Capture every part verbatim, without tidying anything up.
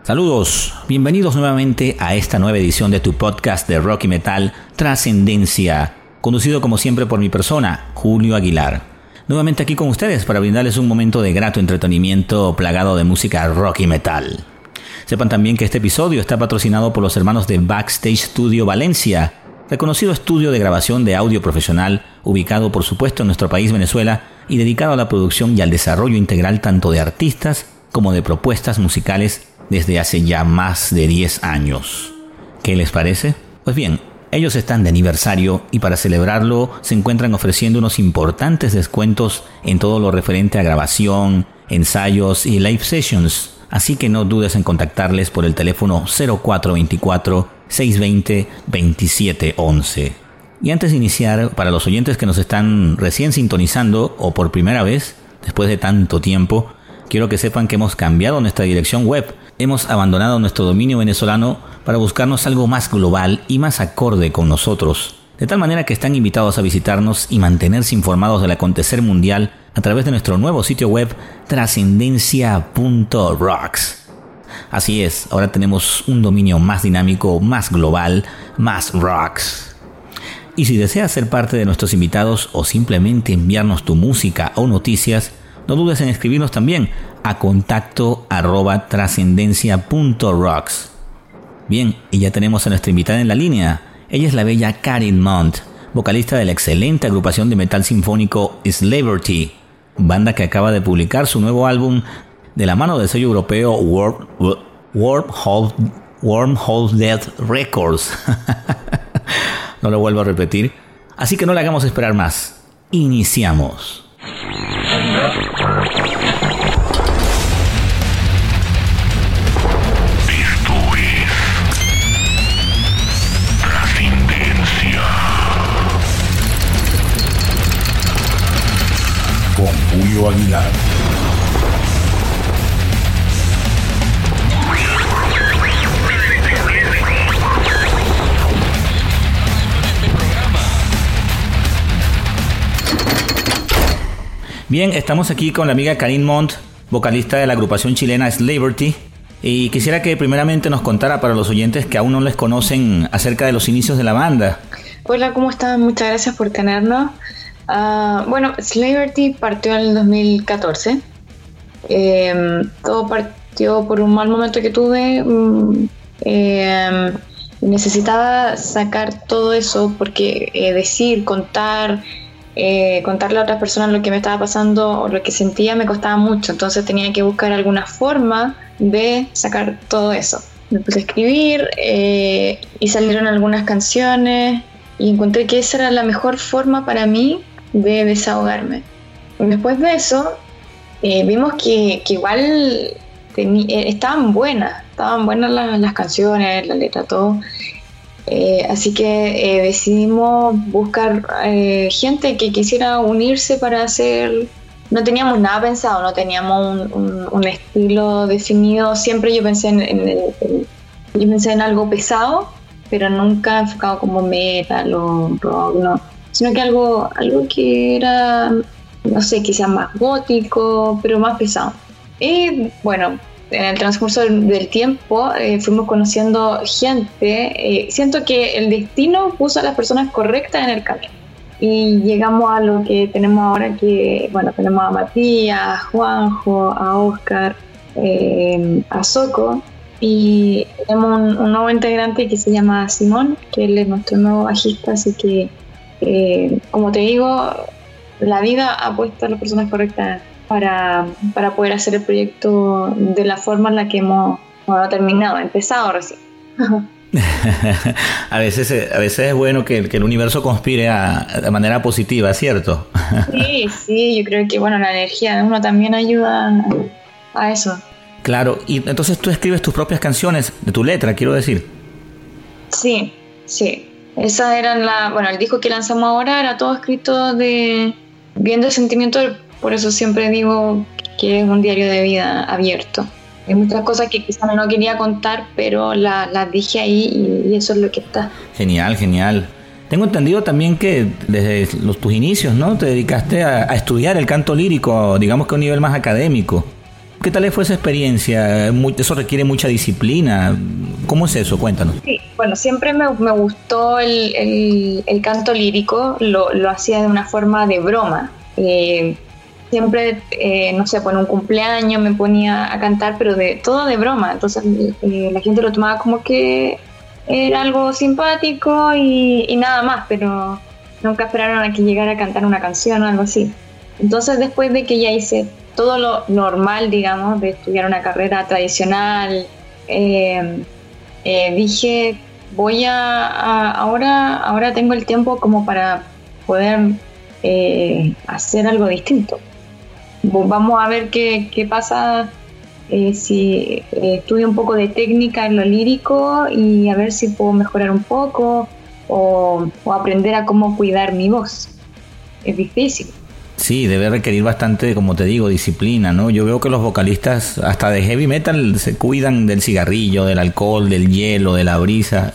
Saludos, bienvenidos nuevamente a esta nueva edición de tu podcast de rock y metal Trascendencia, conducido como siempre por mi persona, Julio Aguilar. Nuevamente aquí con ustedes para brindarles un momento de grato entretenimiento plagado de música rock y metal. Sepan también que este episodio está patrocinado por los hermanos de Backstage Studio Valencia, reconocido estudio de grabación de audio profesional ubicado por supuesto en nuestro país Venezuela y dedicado a la producción y al desarrollo integral tanto de artistas como de propuestas musicales desde hace ya más de diez años. ¿Qué les parece? Pues bien, ellos están de aniversario y para celebrarlo se encuentran ofreciendo unos importantes descuentos en todo lo referente a grabación, ensayos y live sessions. Así que no dudes en contactarles por el teléfono cero cuatro dos cuatro, seis dos cero, dos siete uno uno. Y antes de iniciar, para los oyentes que nos están recién sintonizando o por primera vez, después de tanto tiempo, quiero que sepan que hemos cambiado nuestra dirección web. Hemos abandonado nuestro dominio venezolano para buscarnos algo más global y más acorde con nosotros. De tal manera que están invitados a visitarnos y mantenerse informados del acontecer mundial a través de nuestro nuevo sitio web trascendencia punto rocks. Así es, ahora tenemos un dominio más dinámico, más global, más rocks. Y si deseas ser parte de nuestros invitados o simplemente enviarnos tu música o noticias, no dudes en escribirnos también a contacto arroba trascendencia punto rocks. Bien, y ya tenemos a nuestra invitada en la línea. Ella es la bella Karin Mont, vocalista de la excelente agrupación de metal sinfónico Slaverty, banda que acaba de publicar su nuevo álbum de la mano del sello europeo Worm, Wormhole, Wormhole Death Records. No lo vuelvo a repetir. Así que no le hagamos esperar más. Iniciamos. Con Julio Aguilar. Bien, estamos aquí con la amiga Karin Mont, vocalista de la agrupación chilena Slaverty, y quisiera que primeramente nos contara para los oyentes que aún no les conocen acerca de los inicios de la banda. Hola, ¿cómo están? Muchas gracias por tenernos. Uh, bueno, Slaverty partió en el dos mil catorce. Eh, todo partió por un mal momento que tuve. Um, eh, necesitaba sacar todo eso porque eh, decir, contar, eh, contarle a otras personas lo que me estaba pasando o lo que sentía me costaba mucho. Entonces tenía que buscar alguna forma de sacar todo eso. Me puse a escribir eh, y salieron algunas canciones y encontré que esa era la mejor forma para mí de desahogarme. Después de eso eh, vimos que, que igual teni- eh, estaban buenas estaban buenas las, las canciones, la letra, todo, eh, así que eh, decidimos buscar eh, gente que quisiera unirse para hacer. No teníamos nada pensado, no teníamos un, un, un estilo definido. Siempre yo pensé en, en, el, en yo pensé en algo pesado, pero nunca enfocado como metal o rock, no, sino que algo, algo que era, no sé, quizás más gótico, pero más pesado. Y bueno, en el transcurso del, del tiempo eh, fuimos conociendo gente. Eh, siento que el destino puso a las personas correctas en el camino. Y llegamos a lo que tenemos ahora, que, bueno, tenemos a Matías, a Juanjo, a Oscar, eh, a Soco. Y tenemos un, un nuevo integrante que se llama Simón, que él es nuestro nuevo bajista, así que Eh, como te digo, la vida ha puesto a las personas correctas para, para poder hacer el proyecto de la forma en la que hemos, hemos terminado, empezado recién. a veces a veces es bueno que, que el universo conspire a, de manera positiva, ¿cierto? Sí, sí, yo creo que bueno, la energía de uno también ayuda a, a eso. Claro, y entonces tú escribes tus propias canciones, de tu letra, quiero decir. Sí, sí. Esas eran la, bueno, el disco que lanzamos ahora era todo escrito de bien de sentimiento, por eso siempre digo que es un diario de vida abierto. Hay muchas cosas que quizás no quería contar, pero las la dije ahí y, y eso es lo que está. Genial, genial. Tengo entendido también que desde los, tus inicios, ¿no? Te dedicaste a, a estudiar el canto lírico, digamos que a un nivel más académico. ¿Qué tal fue esa experiencia? Muy, eso requiere mucha disciplina. ¿Cómo es eso? Cuéntanos. Sí, bueno, siempre me, me gustó el, el, el canto lírico, lo, lo hacía de una forma de broma. Eh, siempre, eh, no sé, por un cumpleaños me ponía a cantar, pero de todo de broma. Entonces eh, la gente lo tomaba como que era algo simpático y, y nada más, pero nunca esperaron a que llegara a cantar una canción o algo así. Entonces después de que ya hice todo lo normal, digamos, de estudiar una carrera tradicional, eh, eh, dije, voy a, a ahora, ahora tengo el tiempo como para poder eh, hacer algo distinto. Vamos a ver qué, qué pasa eh, si eh, estudio un poco de técnica en lo lírico y a ver si puedo mejorar un poco o, o aprender a cómo cuidar mi voz. Es difícil. Sí, debe requerir bastante, como te digo, disciplina, ¿no? Yo veo que los vocalistas, hasta de heavy metal, se cuidan del cigarrillo, del alcohol, del hielo, de la brisa.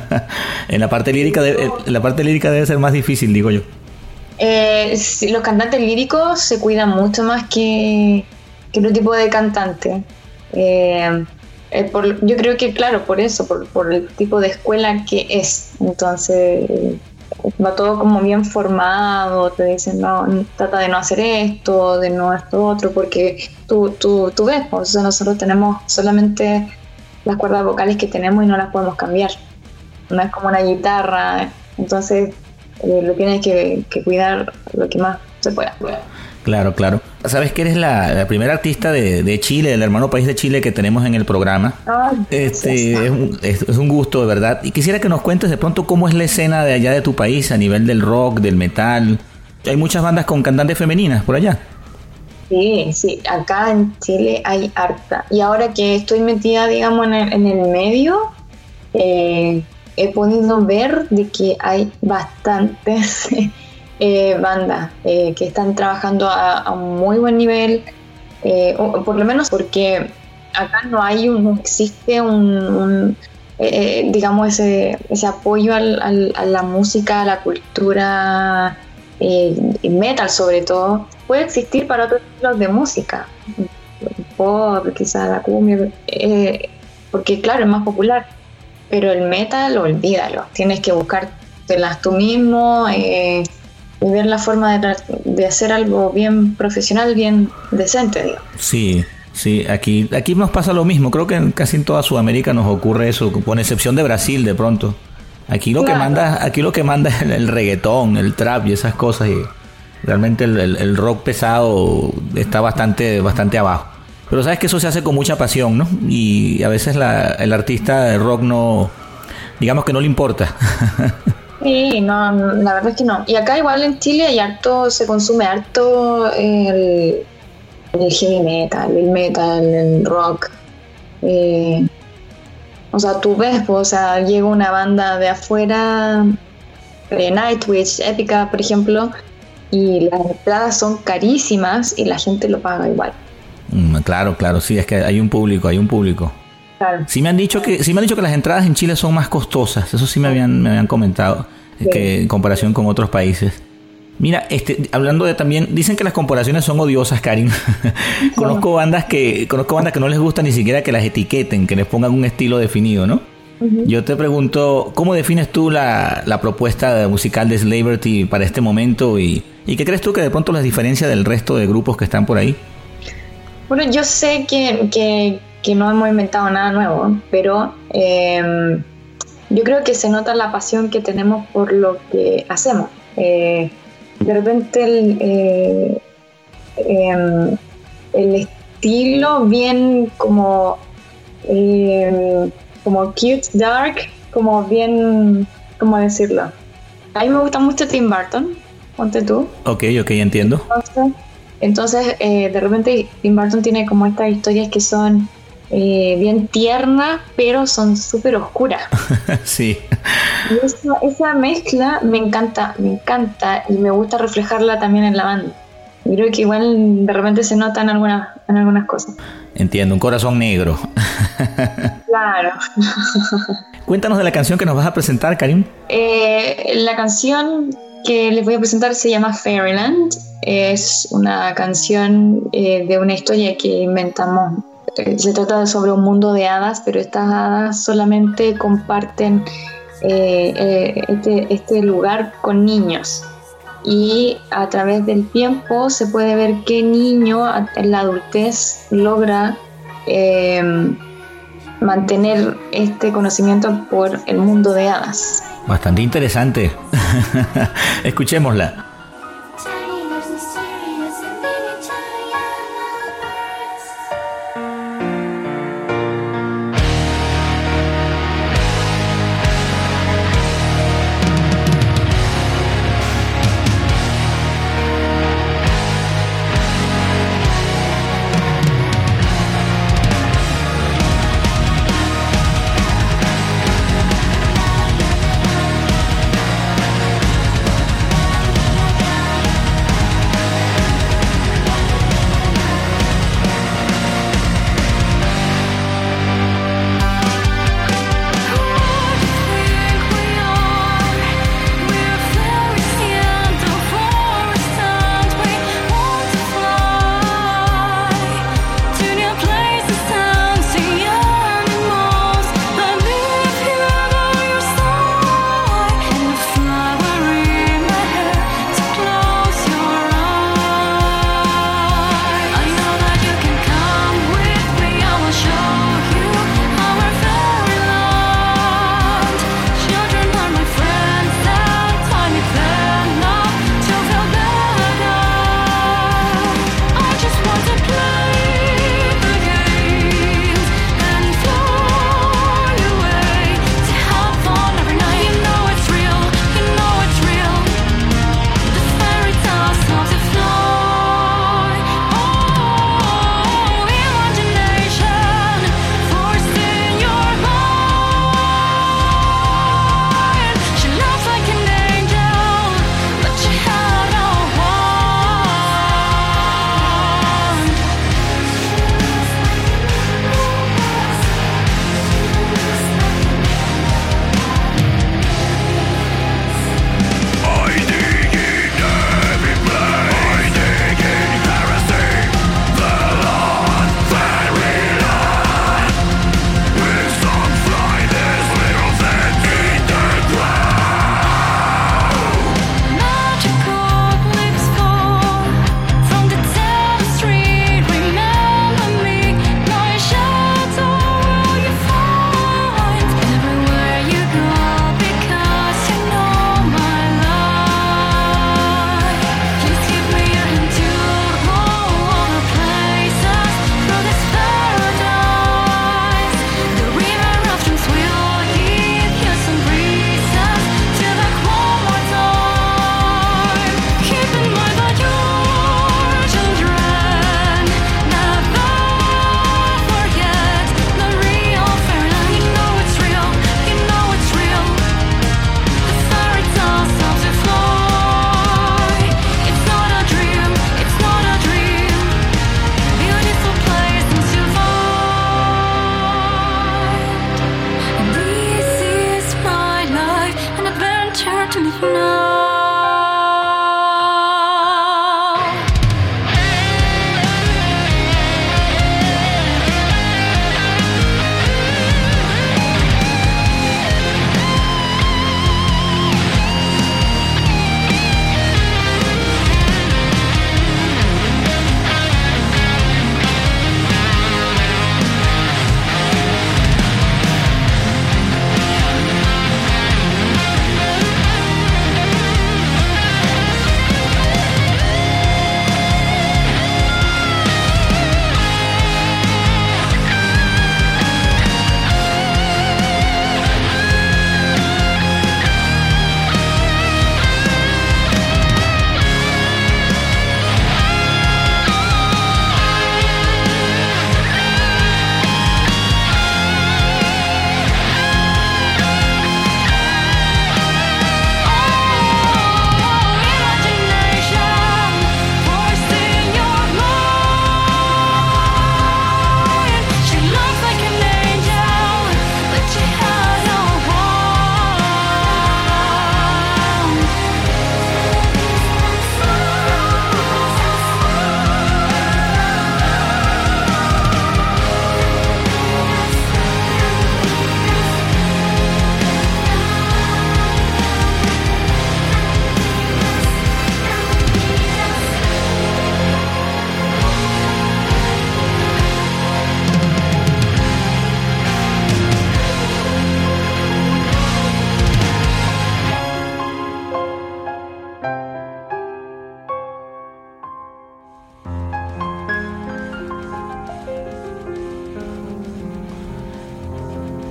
en la parte lírica, de, en la parte lírica debe ser más difícil, digo yo. Eh, sí, los cantantes líricos se cuidan mucho más que, que otro tipo de cantante. Eh, eh, por, yo creo que, claro, por eso, por, por el tipo de escuela que es. Entonces, va todo como bien formado, te dicen, no, trata de no hacer esto, de no esto otro, porque tú, tú, tú ves, o sea, nosotros tenemos solamente las cuerdas vocales que tenemos y no las podemos cambiar. No es como una guitarra, entonces eh, lo tienes que, que cuidar lo que más se pueda. Claro, claro. Sabes que eres la, la primera artista de, de Chile, del hermano país de Chile que tenemos en el programa. Ay, este, es, un, es, es un gusto, de verdad. Y quisiera que nos cuentes de pronto cómo es la escena de allá de tu país a nivel del rock, del metal. Hay muchas bandas con cantantes femeninas por allá. Sí, sí. Acá en Chile hay harta. Y ahora que estoy metida, digamos, en el, en el medio, eh, he podido ver de que hay bastantes... Eh, bandas eh, que están trabajando a, a un muy buen nivel, eh, o, por lo menos porque acá no hay un, no existe un, un eh, digamos ese, ese apoyo al, al, a la música, a la cultura eh, metal sobre todo. Puede existir para otros estilos de música, pop, quizás la cumbia, eh, porque claro, es más popular, pero el metal, olvídalo, tienes que buscártelas tú mismo, eh, y ver la forma de, de hacer algo bien profesional, bien decente, digo. Sí, sí, aquí aquí nos pasa lo mismo. Creo que en, casi en toda Sudamérica nos ocurre eso, con excepción de Brasil de pronto. Aquí lo claro. que manda, aquí lo que manda es el, el reggaetón, el trap y esas cosas, y realmente el, el, el rock pesado está bastante, bastante abajo. Pero sabes que eso se hace con mucha pasión, ¿no? Y a veces la, el artista de rock no, digamos que no le importa. Sí, no, la verdad es que no. Y acá igual en Chile hay harto, se consume harto el, el heavy metal, el metal, el rock. Eh, o sea, tú ves, pues, o sea, llega una banda de afuera, eh, Nightwish, Epica, por ejemplo, y las entradas son carísimas y la gente lo paga igual. Mm, claro, claro, sí, es que hay un público, hay un público. Claro. Sí me han dicho que sí me han dicho que las entradas en Chile son más costosas, eso sí me habían me habían comentado, sí. que en comparación con otros países. Mira, este hablando de también dicen que las comparaciones son odiosas, Karin. conozco bandas que conozco bandas que no les gusta ni siquiera que las etiqueten, que les pongan un estilo definido, ¿no? Uh-huh. Yo te pregunto, ¿cómo defines tú la, la propuesta musical de Slaverty para este momento y, y qué crees tú que de pronto las diferencia del resto de grupos que están por ahí? Bueno, yo sé que, que, que no hemos inventado nada nuevo, pero eh, yo creo que se nota la pasión que tenemos por lo que hacemos. Eh, de repente el, eh, eh, el estilo bien como, eh, como cute, dark, como bien, ¿cómo decirlo? A mí me gusta mucho Tim Burton, ponte tú. Ok, ok, entiendo. Entonces... Entonces, eh, de repente Tim Burton tiene como estas historias que son eh, bien tiernas, pero son súper oscuras. Sí. Y esa, esa mezcla me encanta, me encanta y me gusta reflejarla también en la banda. Y creo que igual de repente se nota en algunas, en algunas cosas. Entiendo, un corazón negro. Claro. Cuéntanos de la canción que nos vas a presentar, Karim. Eh, la canción que les voy a presentar se llama Fairyland. Es una canción eh, de una historia que inventamos. Se trata sobre un mundo de hadas, pero estas hadas solamente comparten eh, eh, este, este lugar con niños. Y a través del tiempo se puede ver qué niño en la adultez logra eh, mantener este conocimiento por el mundo de hadas. Bastante interesante. Escuchémosla.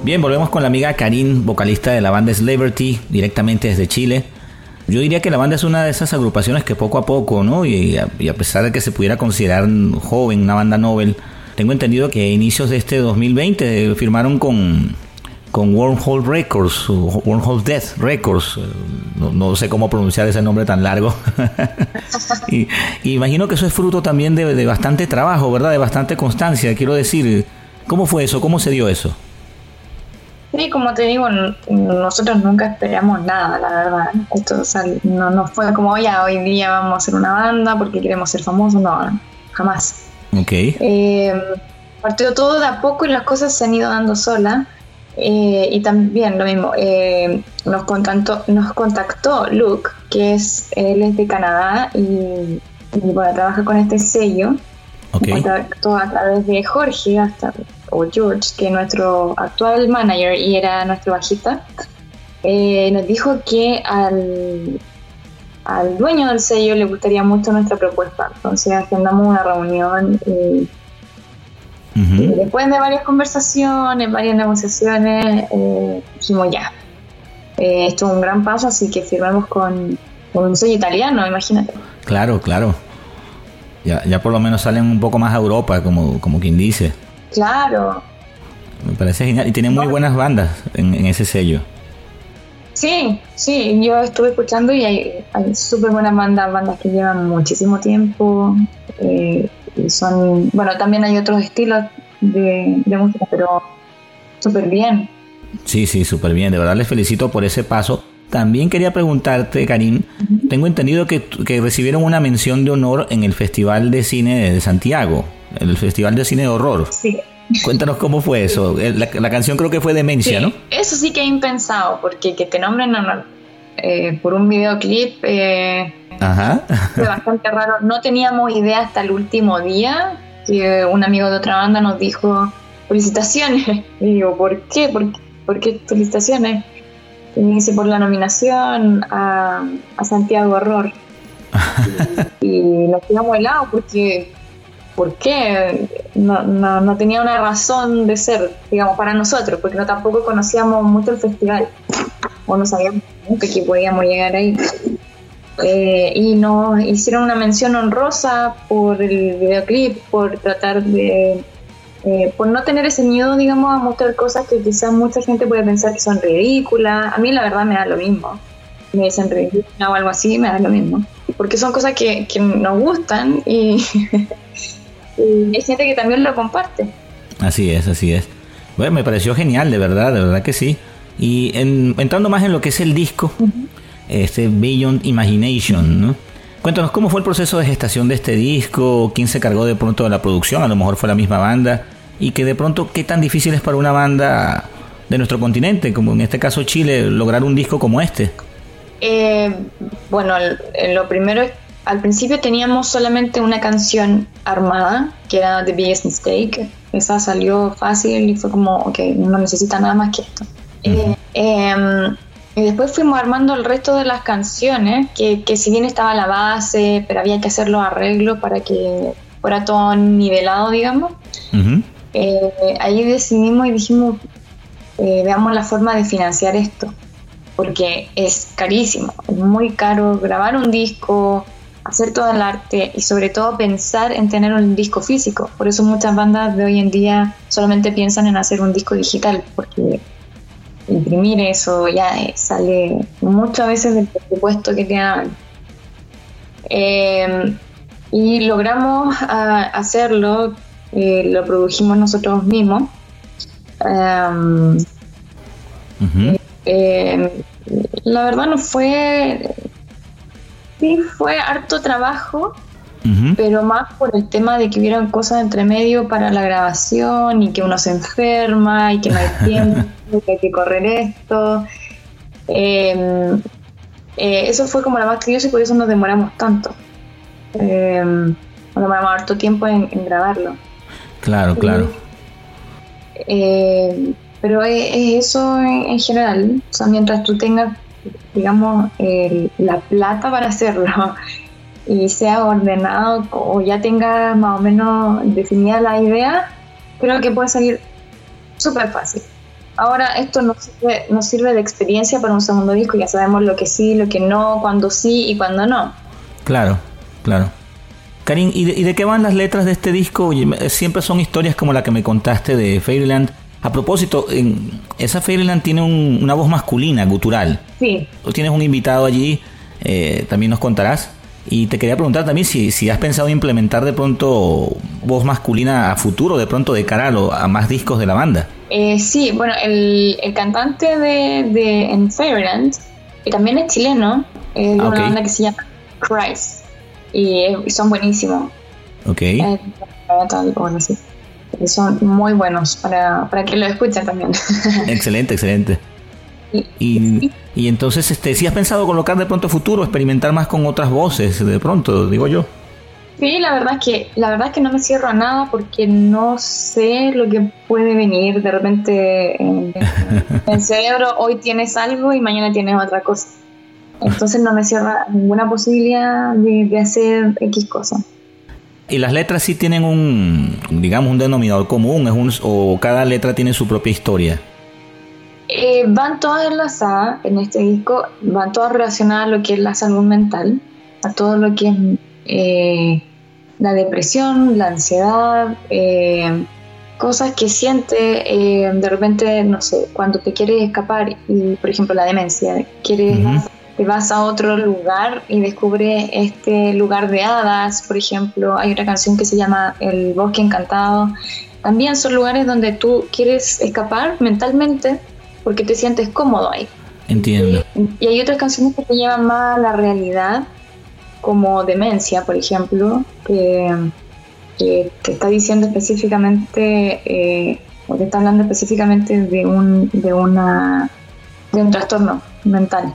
Bien, volvemos con la amiga Karin, vocalista de la banda Celebrity, directamente desde Chile. Yo diría que la banda es una de esas agrupaciones que poco a poco, ¿no? Y a, y a pesar de que se pudiera considerar joven, una banda novel, tengo entendido que a inicios de este dos mil veinte firmaron con, con Wormhole Records, Wormhole Death Records, no, no sé cómo pronunciar ese nombre tan largo. y, y imagino que eso es fruto también de, de bastante trabajo, ¿verdad? De bastante constancia, quiero decir. ¿Cómo fue eso? ¿Cómo se dio eso? Sí, como te digo, nosotros nunca esperamos nada, la verdad. Esto, o sea, no, no fue como, ya, hoy día vamos a hacer una banda porque queremos ser famosos. No, jamás. Ok. Eh, partió todo de a poco y las cosas se han ido dando solas. Eh, y también lo mismo, eh, nos contactó, nos contactó Luke, que es, él es de Canadá y, y bueno, trabaja con este sello. Okay. Nos contactó a través de Jorge, hasta o George, que es nuestro actual manager y era nuestro bajista. Eh, nos dijo que al, al dueño del sello le gustaría mucho nuestra propuesta. Entonces agendamos una reunión y, uh-huh. y después de varias conversaciones, varias negociaciones, eh, dijimos ya, eh, esto es un gran paso, así que firmamos con, con un sello italiano, imagínate. Claro, claro. Ya, ya por lo menos salen un poco más a Europa, como, como quien dice. Claro. Me parece genial. Y tienen muy buenas bandas en, en ese sello. Sí, sí. Yo estuve escuchando y hay, hay súper buenas bandas, bandas que llevan muchísimo tiempo. Eh, y son, bueno, también hay otros estilos de, de música, pero súper bien. Sí, sí, súper bien. De verdad les felicito por ese paso. También quería preguntarte, Karin, uh-huh. tengo entendido que, que recibieron una mención de honor en el Festival de Cine de Santiago, el Festival de Cine de Horror. Sí. Cuéntanos cómo fue eso. La, la canción creo que fue Demencia, sí, ¿no? Eso sí que he impensado, porque que te nombren eh, por un videoclip eh, Ajá. fue bastante raro. No teníamos idea hasta el último día que un amigo de otra banda nos dijo felicitaciones. Y digo, ¿por qué? ¿Por qué, ¿Por qué felicitaciones? Y me dice por la nominación a, a Santiago Horror. y, y nos quedamos helados porque ¿por qué? No, no, no tenía una razón de ser, digamos, para nosotros, porque no tampoco conocíamos mucho el festival o no sabíamos nunca que podíamos llegar ahí. Eh, y nos hicieron una mención honrosa por el videoclip, por tratar de Eh, por no tener ese miedo, digamos, a mostrar cosas que quizás mucha gente puede pensar que son ridículas. A mí la verdad me da lo mismo. Me dicen ridícula o algo así, me da lo mismo. Porque son cosas que, que nos gustan y, y hay gente que también lo comparte. Así es, así es. Bueno, me pareció genial, de verdad, de verdad que sí. Y en, entrando más en lo que es el disco, uh-huh. este Beyond Imagination, ¿no? Cuéntanos, ¿cómo fue el proceso de gestación de este disco? ¿Quién se cargó de pronto de la producción? A lo mejor fue la misma banda. Y que de pronto, ¿qué tan difícil es para una banda de nuestro continente, como en este caso Chile, lograr un disco como este? Eh, bueno, lo primero, al principio teníamos solamente una canción armada, que era The Biggest Mistake. Esa salió fácil y fue como, ok, no necesita nada más que esto. Uh-huh. Eh, eh, y después fuimos armando el resto de las canciones, que, que si bien estaba la base, pero había que hacer los arreglos para que fuera todo nivelado, digamos. Uh-huh. Eh, ahí decidimos y dijimos, eh, veamos la forma de financiar esto, porque es carísimo, es muy caro grabar un disco, hacer todo el arte y sobre todo pensar en tener un disco físico. Por eso muchas bandas de hoy en día solamente piensan en hacer un disco digital, porque imprimir eso ya sale muchas veces del presupuesto que tienen. Eh, y logramos uh, hacerlo. Eh, lo produjimos nosotros mismos. Um, uh-huh. eh, la verdad no fue sí fue harto trabajo, uh-huh. pero más por el tema de que hubieran cosas entre medio para la grabación y que uno se enferma y que no hay tiempo, que hay que correr esto. Eh, eh, eso fue como la más curiosa y por eso nos demoramos tanto. Eh, nos demoramos harto tiempo en, en grabarlo. Claro, claro. Eh, pero es, es eso en, en general. O sea, mientras tú tengas, digamos, el, la plata para hacerlo y sea ordenado o ya tengas más o menos definida la idea, creo que puede salir súper fácil. Ahora esto nos sirve, nos sirve de experiencia para un segundo disco, ya sabemos lo que sí, lo que no, cuándo sí y cuándo no. Claro, claro. Karin, ¿y de, ¿y de qué van las letras de este disco? Oye, siempre son historias como la que me contaste de Fairyland. A propósito, en, esa Fairyland tiene un, una voz masculina, gutural. Sí. Tú tienes un invitado allí, eh, también nos contarás. Y te quería preguntar también si, si has pensado implementar de pronto voz masculina a futuro, de pronto de cara a, lo, a más discos de la banda. Eh, sí, bueno, el, el cantante de, de en Fairyland, que también es chileno, es de ah, una okay. banda que se llama Christ, y, y son buenísimos. Ok. Eh, bueno, sí. Son muy buenos para, para que lo escuchen también. Excelente, excelente. Y, y entonces, este, ¿sí has pensado colocar de pronto futuro, experimentar más con otras voces, de pronto, digo yo? Sí, la verdad es que la verdad es que no me cierro a nada porque no sé lo que puede venir. De repente en el cerebro hoy tienes algo y mañana tienes otra cosa. Entonces no me cierro a ninguna posibilidad de, de hacer X cosa. ¿Y las letras sí tienen un, digamos, un denominador común? ¿Es un, o cada letra tiene su propia historia? Eh, van todas enlazadas en este disco, van todas relacionadas a lo que es la salud mental, a todo lo que es eh, la depresión, la ansiedad, eh, cosas que sientes eh, de repente, no sé, cuando te quieres escapar y, por ejemplo, la demencia, quieres, uh-huh. te vas a otro lugar y descubres este lugar de hadas, por ejemplo, hay otra canción que se llama El Bosque Encantado. También son lugares donde tú quieres escapar mentalmente porque te sientes cómodo ahí. Entiendo. Y, y hay otras canciones que te llevan más a la realidad, como Demencia, por ejemplo, que, que te está diciendo específicamente, eh, o te está hablando específicamente de un, de una, de un trastorno mental.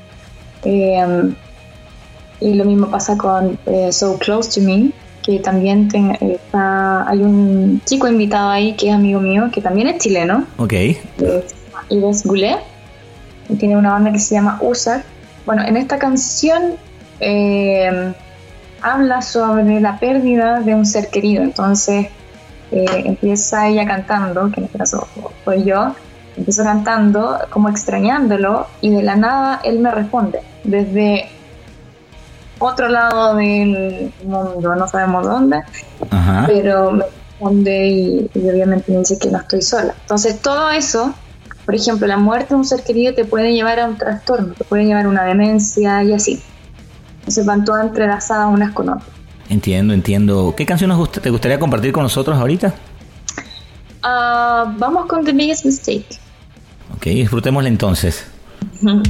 Eh, y lo mismo pasa con eh, So Close to Me, que también ten, está, hay un chico invitado ahí que es amigo mío, que también es chileno. Ok. Es Yves Goulet, y tiene una banda que se llama Usar. Bueno, en esta canción eh, habla sobre la pérdida de un ser querido, entonces eh, empieza ella cantando, que en este caso soy yo, empiezo cantando como extrañándolo, y de la nada él me responde desde otro lado del mundo, no sabemos dónde. Ajá. Pero me responde y, y obviamente me dice que no estoy sola. Entonces todo eso, por ejemplo, la muerte de un ser querido te puede llevar a un trastorno, te puede llevar a una demencia y así. Entonces van todas entrelazadas unas con otras. Entiendo, entiendo. ¿Qué canción nos gust- te gustaría compartir con nosotros ahorita? Uh, vamos con The Biggest Mistake. Ok, disfrutémosla entonces. Uh-huh.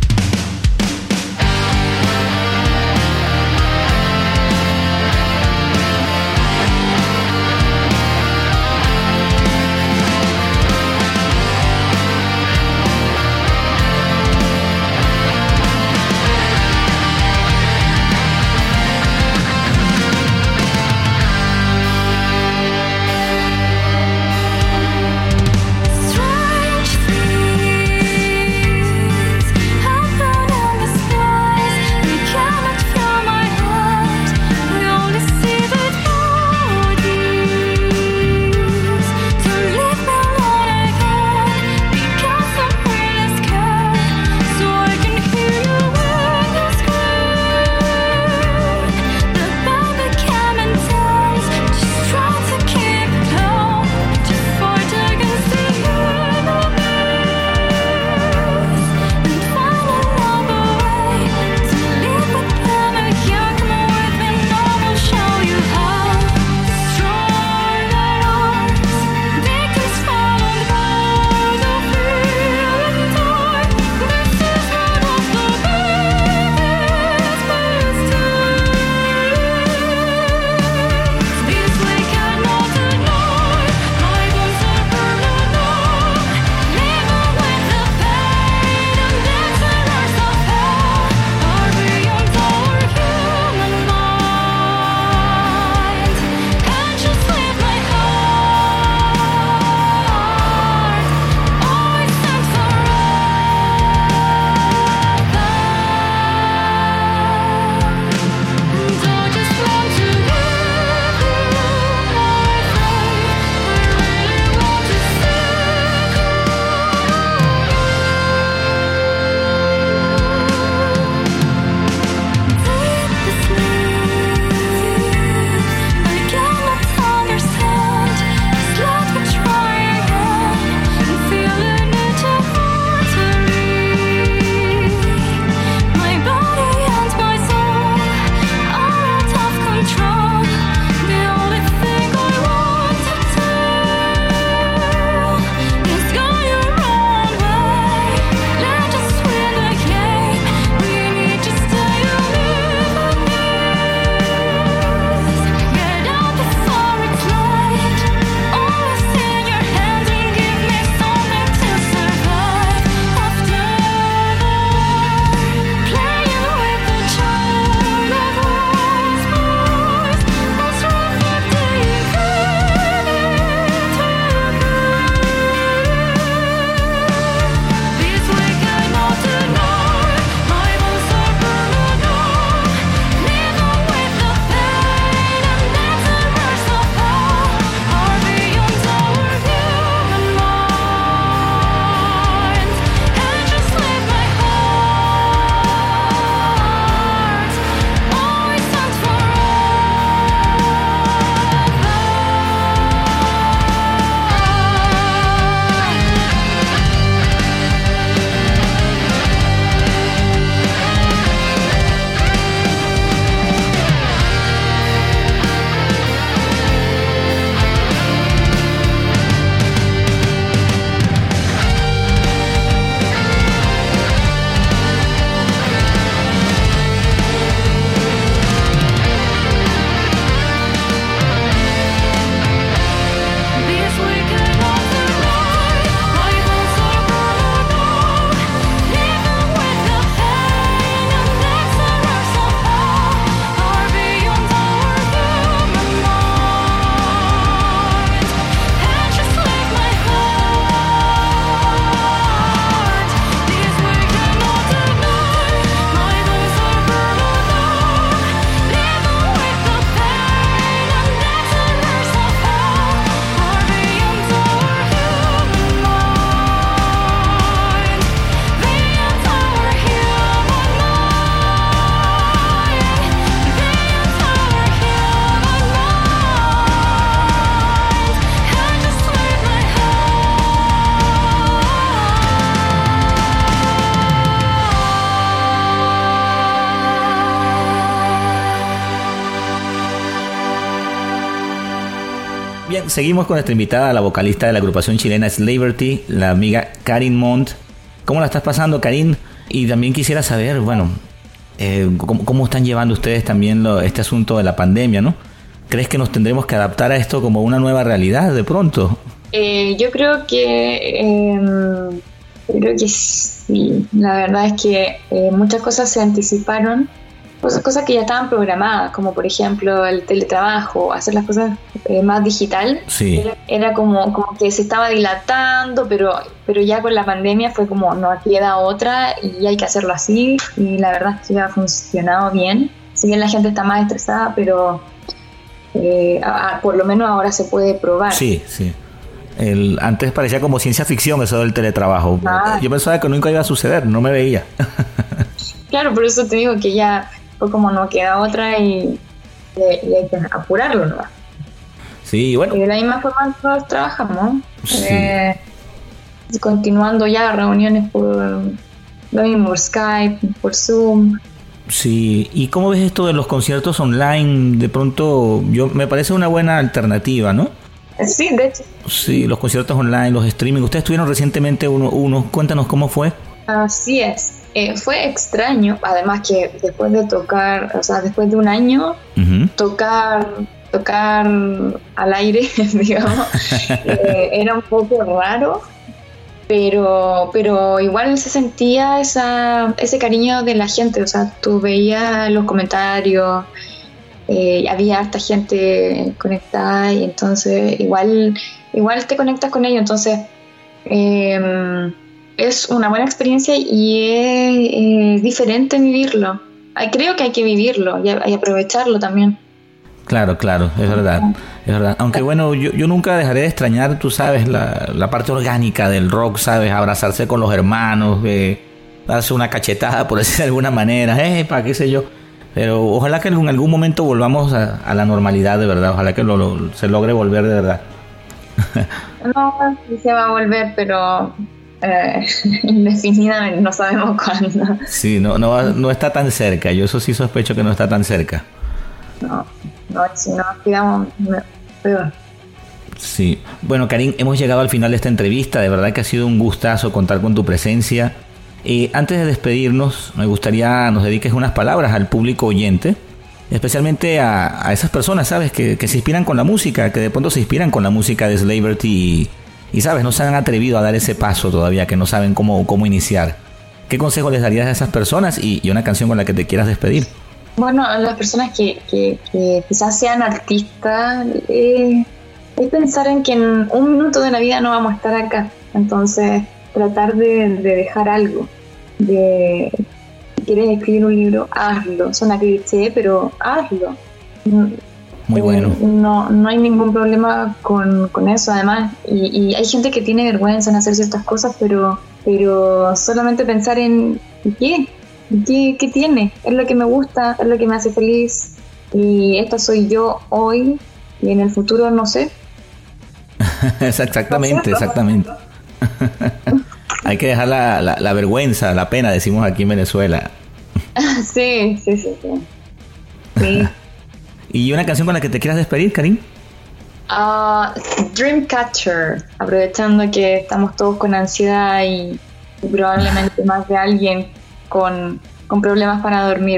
Strange things seguimos con nuestra invitada, la vocalista de la agrupación chilena Slaverty, la amiga Karin Mond. ¿Cómo la estás pasando, Karin? Y también quisiera saber, bueno, eh, ¿cómo, cómo están llevando ustedes también lo, este asunto de la pandemia, ¿no? ¿Crees que nos tendremos que adaptar a esto como una nueva realidad de pronto? Eh, yo creo que eh, creo que sí. La verdad es que eh, muchas cosas se anticiparon, cosas, cosas que ya estaban programadas, como por ejemplo el teletrabajo, hacer las cosas eh, más digital. Sí. Era, era como, como que se estaba dilatando, pero, pero ya con la pandemia fue como, no queda otra y hay que hacerlo así. Y la verdad es que ha funcionado bien. Si bien la gente está más estresada, pero eh, a, a, por lo menos ahora se puede probar. Sí, sí. El, antes parecía como ciencia ficción eso del teletrabajo. Ah. Yo pensaba que nunca iba a suceder, no me veía. Claro, por eso te digo que ya fue como no queda otra y, y, y hay que apurarlo, ¿no? Sí, bueno. Y de la misma forma todos trabajamos. Sí. Eh, continuando ya reuniones por lo mismo, por Skype, por Zoom. Sí, ¿y cómo ves esto de los conciertos online? De pronto, yo me parece una buena alternativa, ¿no? Sí, de hecho. Sí, los conciertos online, los streaming. Ustedes tuvieron recientemente uno, uno. Cuéntanos cómo fue. Así es. Eh, fue extraño, además que después de tocar, o sea, después de un año, uh-huh. tocar tocar al aire, digamos, eh, era un poco raro, pero pero igual se sentía esa ese cariño de la gente, o sea, tú veías los comentarios, eh, había harta gente conectada y entonces igual igual te conectas con ellos, entonces eh, es una buena experiencia y es eh, diferente vivirlo. Creo que hay que vivirlo y, y aprovecharlo también. Claro, claro, es verdad, es verdad. Aunque bueno, yo, yo nunca dejaré de extrañar, tú sabes, la, la parte orgánica del rock, ¿sabes? Abrazarse con los hermanos, eh, darse una cachetada, por decir de alguna manera, eh, para qué sé yo. Pero ojalá que en algún momento volvamos a, a la normalidad, de verdad. Ojalá que lo, lo, se logre volver de verdad. No, sí se va a volver, pero eh, indefinidamente no sabemos cuándo. Sí, no, no, no está tan cerca. Yo eso sí sospecho que no está tan cerca. No, no, si nos quedamos peor. Sí. Bueno, Karin, hemos llegado al final de esta entrevista. De verdad que ha sido un gustazo contar con tu presencia. Eh, antes de despedirnos, me gustaría nos dediques unas palabras al público oyente, especialmente a, a esas personas, ¿sabes? Que, que se inspiran con la música, que de pronto se inspiran con la música de Slaverty y, y, ¿sabes? No se han atrevido a dar ese paso todavía, que no saben cómo, cómo iniciar. ¿Qué consejo les darías a esas personas y, y una canción con la que te quieras despedir? Bueno, a las personas que, que, que quizás sean artistas, eh, es pensar en que en un minuto de la vida no vamos a estar acá. Entonces, tratar de, de dejar algo. De, si quieres escribir un libro, hazlo. Suena cliché, pero hazlo. Muy bueno. Eh, no, no hay ningún problema con, con eso, además. Y, y hay gente que tiene vergüenza en hacer ciertas cosas, pero, pero solamente pensar en ¿qué? ¿Qué, ¿Qué tiene? Es lo que me gusta, es lo que me hace feliz. Y esta soy yo hoy y en el futuro no sé. Exactamente, exactamente. Hay que dejar la, la, la vergüenza, la pena, decimos aquí en Venezuela. Sí, sí, sí, sí. sí. ¿Y una canción con la que te quieras despedir, Karin? Uh, Dreamcatcher, aprovechando que estamos todos con ansiedad y, y probablemente más de alguien con, con problemas para dormir.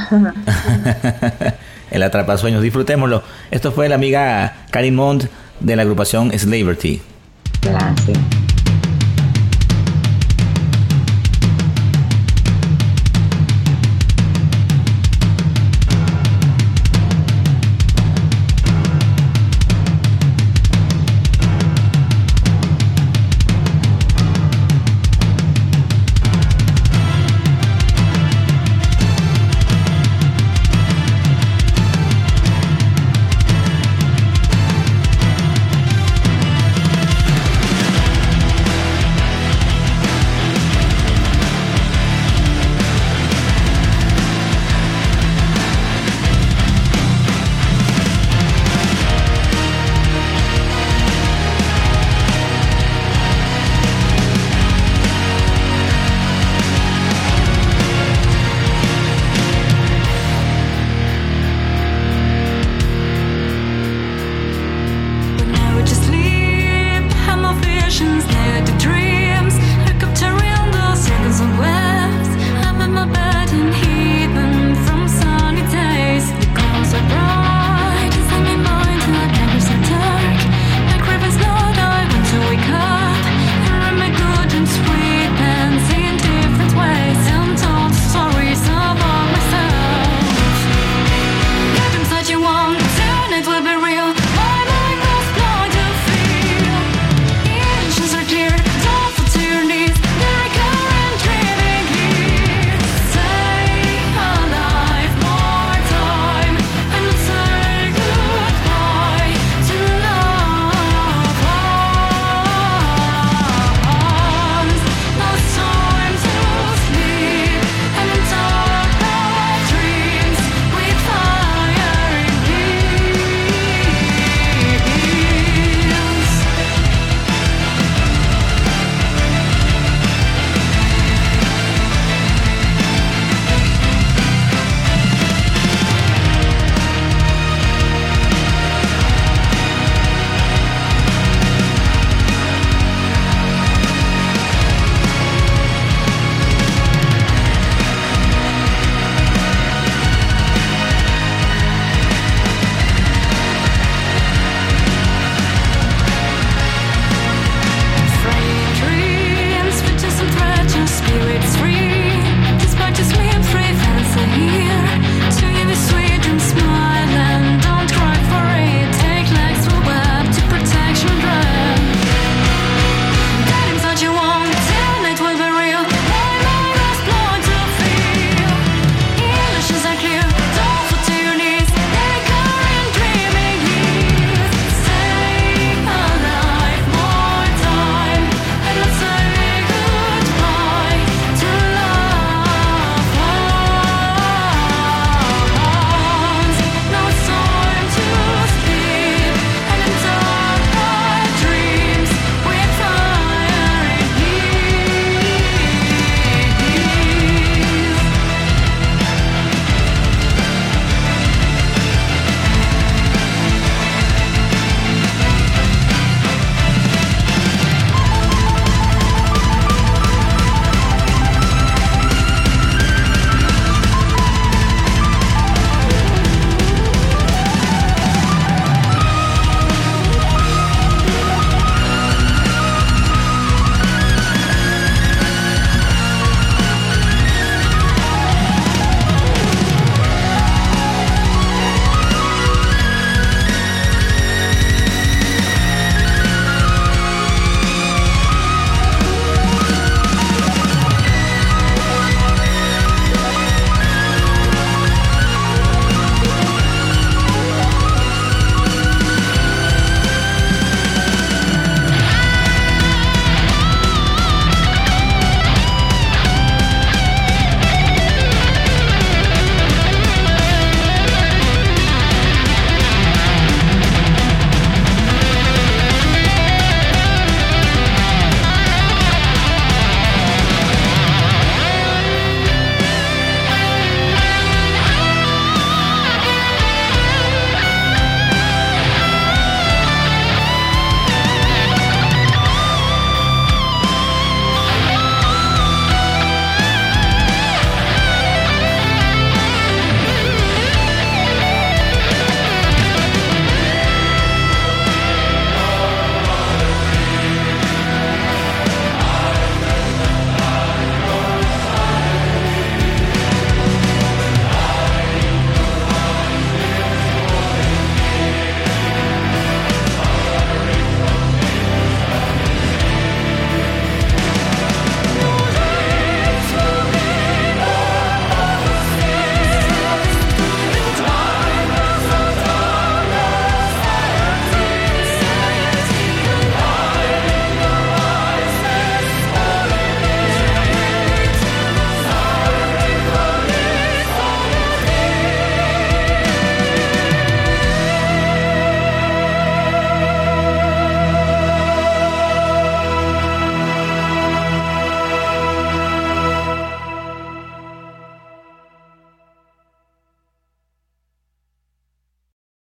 El atrapasueños, disfrutémoslo. Esto fue la amiga Karin Mond de la agrupación Slaverty. Gracias.